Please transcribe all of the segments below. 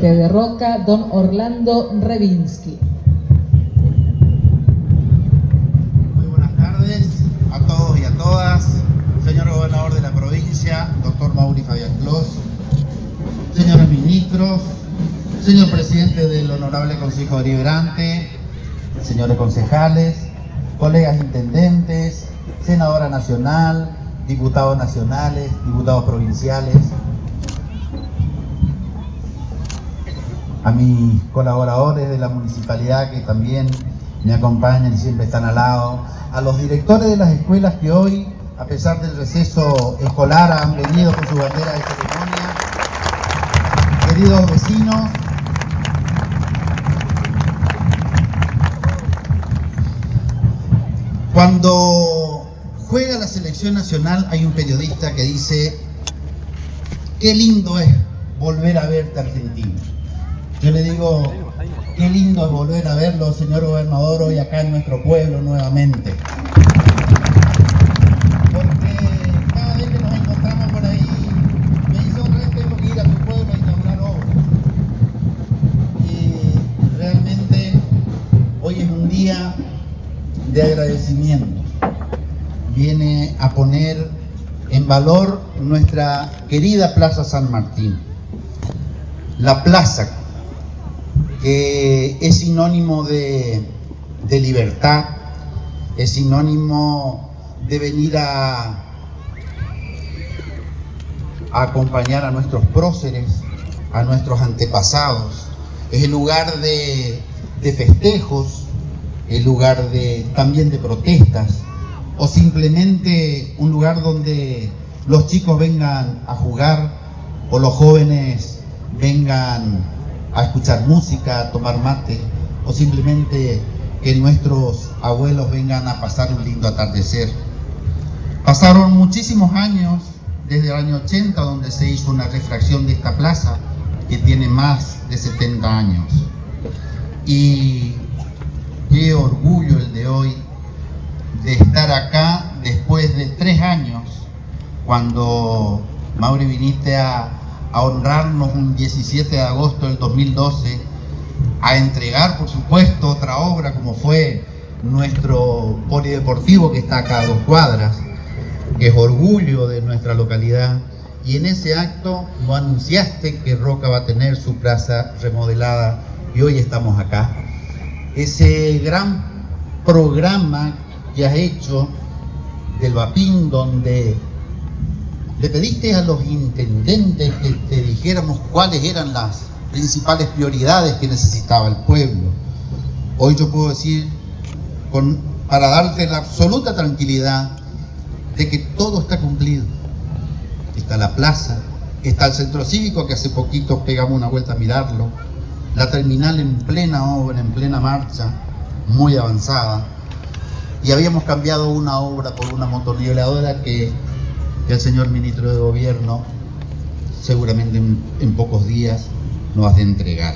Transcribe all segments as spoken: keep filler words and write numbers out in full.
intendente de Roca, don Orlando Revinsky. Muy buenas tardes a todos y a todas. Señor gobernador de la provincia, doctor Mauri Fabián Clos, señores ministros, señor presidente del Honorable Consejo Deliberante, señores concejales, colegas intendentes, senadora nacional, diputados nacionales, diputados provinciales, a mis colaboradores de la municipalidad que también me acompañan y siempre están al lado, a los directores de las escuelas que hoy, a pesar del receso escolar, han venido con su bandera de ceremonia, queridos vecinos, cuando juega la selección nacional hay un periodista que dice: qué lindo es volver a verte, Argentina. Yo le digo: qué lindo es volver a verlo, señor gobernador, hoy acá en nuestro pueblo nuevamente. Porque cada vez que nos encontramos por ahí, me dice: otra vez tengo que ir a tu pueblo a inaugurar obras. Y realmente hoy es un día de agradecimiento. Viene a poner en valor nuestra querida Plaza San Martín. La plaza que es sinónimo de, de libertad, es sinónimo de venir a, a acompañar a nuestros próceres, a nuestros antepasados. Es el lugar de, de festejos, el lugar de, también de protestas, o simplemente un lugar donde los chicos vengan a jugar o los jóvenes vengan a escuchar música, a tomar mate, o simplemente que nuestros abuelos vengan a pasar un lindo atardecer. Pasaron muchísimos años, desde el año ochenta, donde se hizo una refracción de esta plaza, que tiene más de setenta años. Y qué orgullo el de hoy de estar acá después de tres años, cuando, Mauri, viniste a, a honrarnos un diecisiete de agosto del dos mil doce, a entregar, por supuesto, otra obra como fue nuestro polideportivo que está acá a dos cuadras, que es orgullo de nuestra localidad. Y en ese acto nos anunciaste que Roca va a tener su plaza remodelada y hoy estamos acá. Ese gran programa que has hecho del Vapín, donde le pediste a los intendentes que te dijéramos cuáles eran las principales prioridades que necesitaba el pueblo. Hoy yo puedo decir, con, para darte la absoluta tranquilidad de que todo está cumplido. Está la plaza, está el centro cívico, que hace poquito pegamos una vuelta a mirarlo, la terminal en plena obra, en plena marcha, muy avanzada, y habíamos cambiado una obra por una motorniveladora que, que el señor ministro de Gobierno seguramente en, en pocos días nos va a entregar.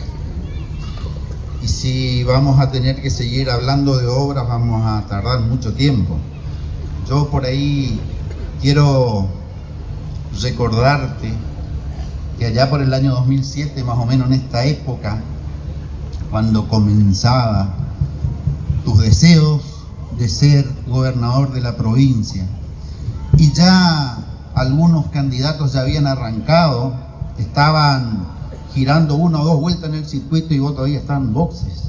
Y si vamos a tener que seguir hablando de obras, vamos a tardar mucho tiempo. Yo por ahí quiero recordarte que allá por el año dos mil siete, más o menos en esta época, cuando comenzaba tus deseos de ser gobernador de la provincia, y ya algunos candidatos ya habían arrancado, estaban girando una o dos vueltas en el circuito y vos todavía estaban en boxes,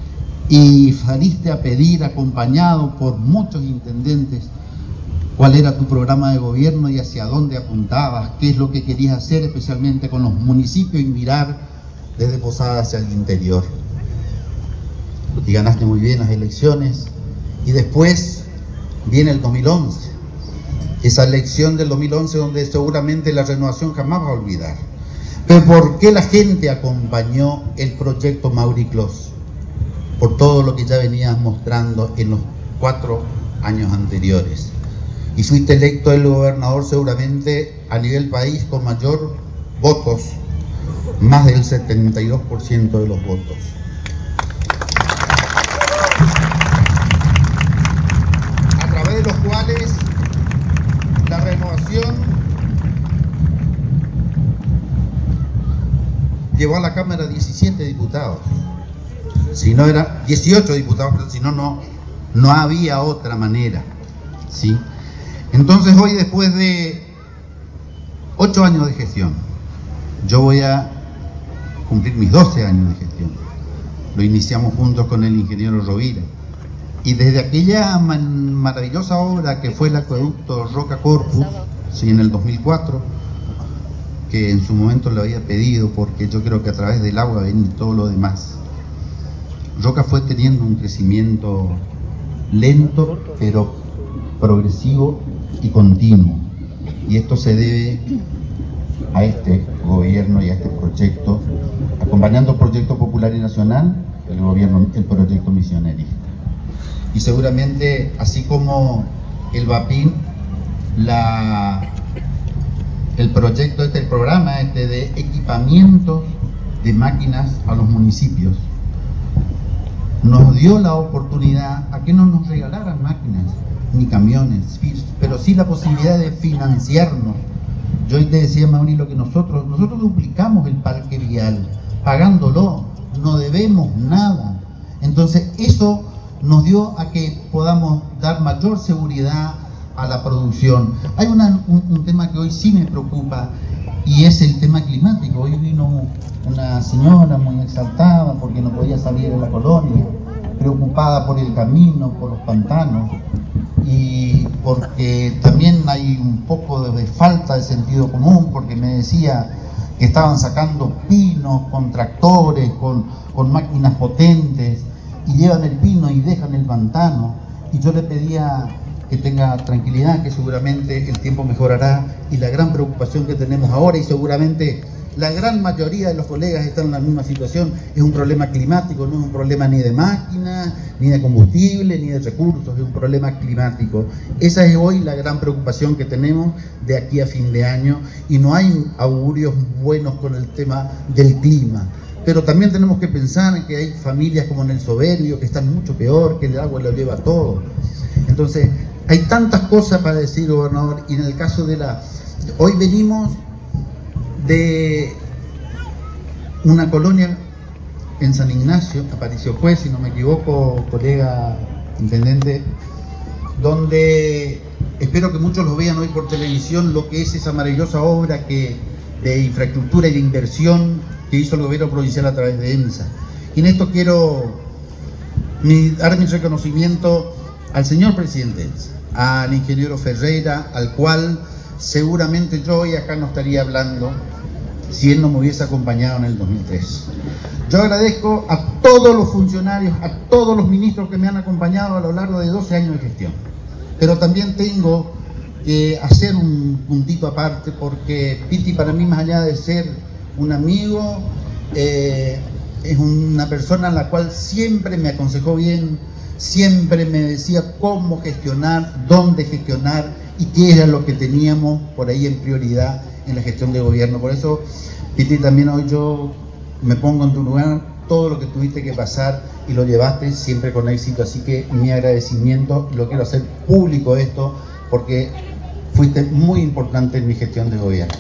y saliste a pedir, acompañado por muchos intendentes, cuál era tu programa de gobierno y hacia dónde apuntabas, qué es lo que querías hacer, especialmente con los municipios, y mirar desde Posada hacia el interior. Y ganaste muy bien las elecciones, y después viene el dos mil once, esa elección del dos mil once donde seguramente la renovación jamás va a olvidar. Pero ¿por qué la gente acompañó el proyecto Mauri Clos? Por todo lo que ya venías mostrando en los cuatro años anteriores. Y fuiste electo el gobernador seguramente a nivel país con mayor votos, más del setenta y dos por ciento de los votos. A través de los cuales la renovación llevó a la Cámara diecisiete diputados. Si no era dieciocho diputados, pero si no, no, no había otra manera, ¿sí? Entonces hoy, después de ocho años de gestión, yo voy a cumplir mis doce años de gestión. Lo iniciamos juntos con el ingeniero Rovira. Y desde aquella man, maravillosa obra que fue el acueducto Roca Corpus, sí, en el dos mil cuatro, que en su momento lo había pedido porque yo creo que a través del agua viene todo lo demás. Roca fue teniendo un crecimiento lento, pero progresivo y continuo. Y esto se debe a este gobierno y a este proyecto, acompañando el proyecto popular y nacional, el gobierno, el proyecto misionerista. Y seguramente, así como el VAPIN, la, el proyecto este, el programa este de equipamiento de máquinas a los municipios, nos dio la oportunidad a que no nos regalaran máquinas ni camiones, pero sí la posibilidad de financiarnos. Yo hoy te decía, Maurilo, que nosotros, nosotros duplicamos el parque vial, pagándolo, no debemos nada. Entonces eso nos dio a que podamos dar mayor seguridad a la producción. Hay una, un, un tema que hoy sí me preocupa, y es el tema climático. Hoy vino una señora muy exaltada porque no podía salir de la colonia, preocupada por el camino, por los pantanos, y porque también hay un poco de falta de sentido común, porque me decía que estaban sacando pinos con tractores, con, con máquinas potentes, y llevan el pino y dejan el pantano. Y yo le pedía que tenga tranquilidad, que seguramente el tiempo mejorará, y la gran preocupación que tenemos ahora, y seguramente la gran mayoría de los colegas están en la misma situación, es un problema climático, no es un problema ni de máquinas, ni de combustible, ni de recursos, es un problema climático. Esa es hoy la gran preocupación que tenemos de aquí a fin de año, y no hay augurios buenos con el tema del clima. Pero también tenemos que pensar en que hay familias como en el Soberbio que están mucho peor, que el agua lo lleva todo. Entonces, hay tantas cosas para decir, gobernador, y en el caso de la... Hoy venimos de una colonia en San Ignacio, Aparicio Juez, si no me equivoco, colega intendente, donde espero que muchos lo vean hoy por televisión, lo que es esa maravillosa obra que, de infraestructura y de inversión que hizo el gobierno provincial a través de EMSA. Y en esto quiero mi, dar mi reconocimiento al señor presidente EMSA, al ingeniero Ferreira, al cual seguramente yo hoy acá no estaría hablando si él no me hubiese acompañado en el dos mil tres. Yo agradezco a todos los funcionarios, a todos los ministros que me han acompañado a lo largo de doce años de gestión. Pero también tengo que hacer un puntito aparte, porque Piti, para mí, más allá de ser un amigo, eh, es una persona a la cual siempre me aconsejó bien, siempre me decía cómo gestionar, dónde gestionar y qué era lo que teníamos por ahí en prioridad en la gestión de gobierno. Por eso, Piti, también hoy yo me pongo en tu lugar, todo lo que tuviste que pasar y lo llevaste siempre con éxito, así que mi agradecimiento, lo quiero hacer público esto, porque fuiste muy importante en mi gestión de gobierno.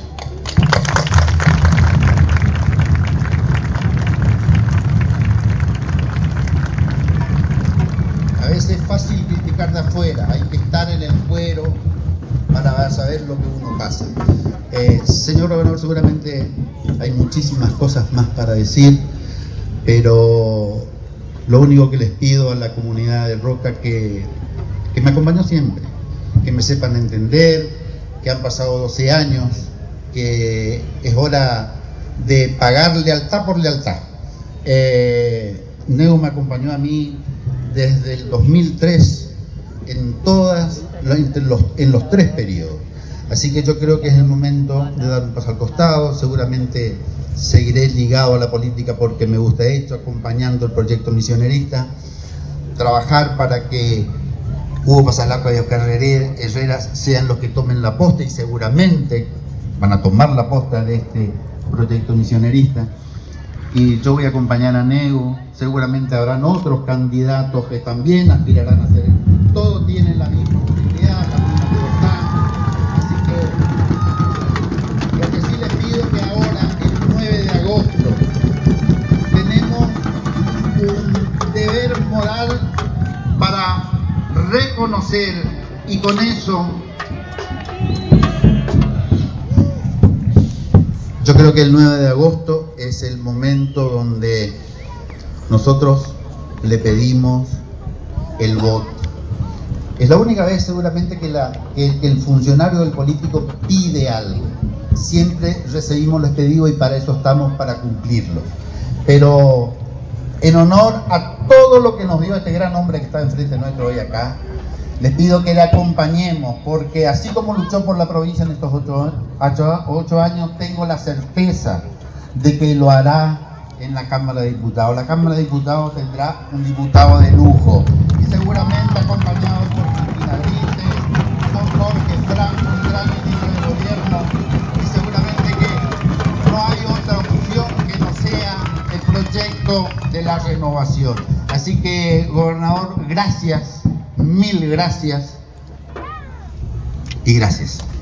A veces es fácil criticar de afuera, hay que estar en el cuero para saber lo que uno pasa. Eh, señor gobernador, seguramente hay muchísimas cosas más para decir, pero lo único que les pido a la comunidad de Roca, que, que me acompañó siempre, que me sepan entender, que han pasado doce años, que es hora de pagar lealtad por lealtad. Eh, Neu me acompañó a mí desde el dos mil tres en todas en los, en los tres periodos. Así que yo creo que es el momento de dar un paso al costado. Seguramente seguiré ligado a la política porque me gusta esto, acompañando el proyecto misionerista, trabajar para que Hugo Pasalacqua y Oscar Herrera sean los que tomen la posta, y seguramente van a tomar la posta de este proyecto misionerista. Y yo voy a acompañar a Neu, seguramente habrán otros candidatos que también aspirarán a hacer. Todos tienen la misma posibilidad, la misma libertad. Así que lo que sí les pido es que ahora, el nueve de agosto, reconocer y con eso yo creo que el nueve de agosto es el momento donde nosotros le pedimos el voto. Es la única vez seguramente que, la, que el funcionario del político pide algo. Siempre recibimos los pedidos y para eso estamos, para cumplirlo. Pero en honor a todo lo que nos dio este gran hombre que está enfrente nuestro hoy acá, les pido que le acompañemos, porque así como luchó por la provincia en estos ocho, ocho, ocho años, tengo la certeza de que lo hará en la Cámara de Diputados. La Cámara de Diputados tendrá un diputado de lujo y seguramente acompañado por Cristina Brites, por Jorge Franco, un gran ministro de gobierno, y seguramente que no hay otra opción que no sea el proyecto de la renovación. Así que, gobernador, gracias, mil gracias y gracias.